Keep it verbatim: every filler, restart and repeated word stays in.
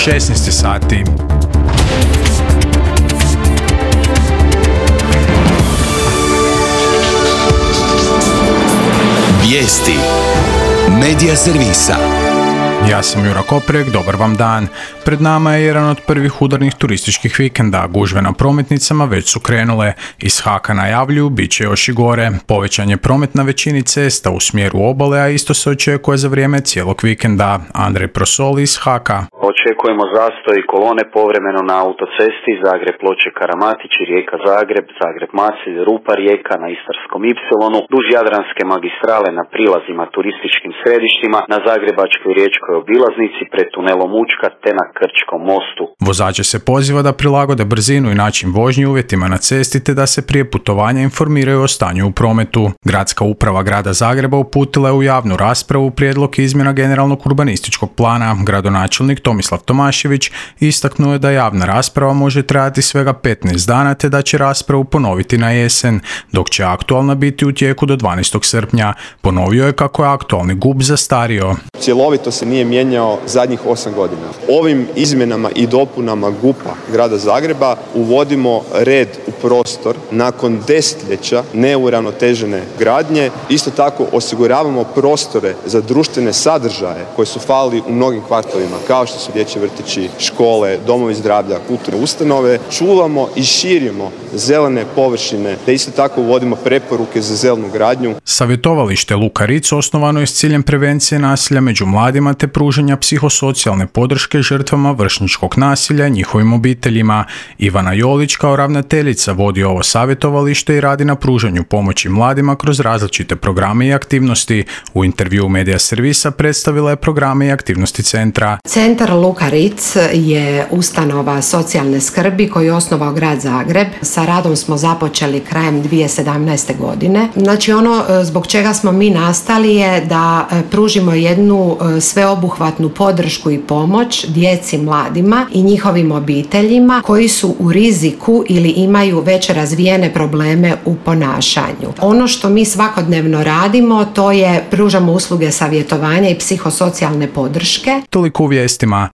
šesnaest sati. Vijesti Medija servisa. Ja sam Jura Koprek, dobar vam dan. Pred nama je jedan od prvih udarnih turističkih vikenda. Gužve na prometnicama već su krenule. Iz Haka najavljuju, bit će još i gore. Povećan je promet na većini cesta u smjeru obale, a isto se očekuje za vrijeme cijelog vikenda. Andrej Prosoli iz Haka. Očekujemo zastoj i kolone povremeno na autocesti Zagreb-Ploče-Karamatić i Rijeka-Zagreb, Zagreb-Macelj, Rupa-Rijeka na Istarskom Ipsilonu, duž Jadranske magistrale na prilazima turističkim središtima, na Zagrebačkoj riječkoj obilaznici pred tunelom Učka te na Krčkom mostu. Vozače se poziva da prilagode brzinu i način vožnje uvjetima na cesti te da se prije putovanja informiraju o stanju u prometu. Gradska uprava grada Zagreba uputila je u javnu raspravu prijedlog izmjena generalnog urbanističkog plana. Gradonačelnik Tomislav Tomašević istaknuo je da javna rasprava može trajati svega petnaest dana te da će raspravu ponoviti na jesen, dok će aktualna biti u tijeku do dvanaestog srpnja. Ponovio je kako je aktualni G U P zastario. Cjelovito se nije mijenjao zadnjih osam godina. Ovim izmjenama i dopunama G U P-a grada Zagreba uvodimo red u prostor nakon desetljeća neuravnotežene gradnje. Isto tako osiguravamo prostore za društvene sadržaje koji su falili u mnogim kvartovima, kao što su dječji vrtići, škole, domovi zdravlja, kulturne ustanove. Čuvamo i širimo zelene površine, te isto tako uvodimo preporuke za zelenu gradnju. Savjetovalište Luka Ritz osnovano je s ciljem prevencije nasilja među mladima te pružanja psihosocijalne podrške žrtvama vršnjačkog nasilja i njihovim obiteljima. Ivana Jolić kao ravnateljica vodi ovo savjetovalište i radi na pružanju pomoći mladima kroz različite programe i aktivnosti. U intervjuu Medija servisa predstavila je programe i aktivnosti centra. Centar Luka Ritz je ustanova socijalne skrbi koju je osnovao grad Zagreb. Sa radom smo započeli krajem dvije tisuće sedamnaeste. godine. Znači ono zbog čega smo mi nastali je da pružimo jednu sveobuhvatnu podršku i pomoć djeci, mladima i njihovim obiteljima koji su u riziku ili imaju već razvijene probleme u ponašanju. Ono što mi svakodnevno radimo to je pružamo usluge savjetovanja i psihosocijalne podrške. Toliko u vijestima.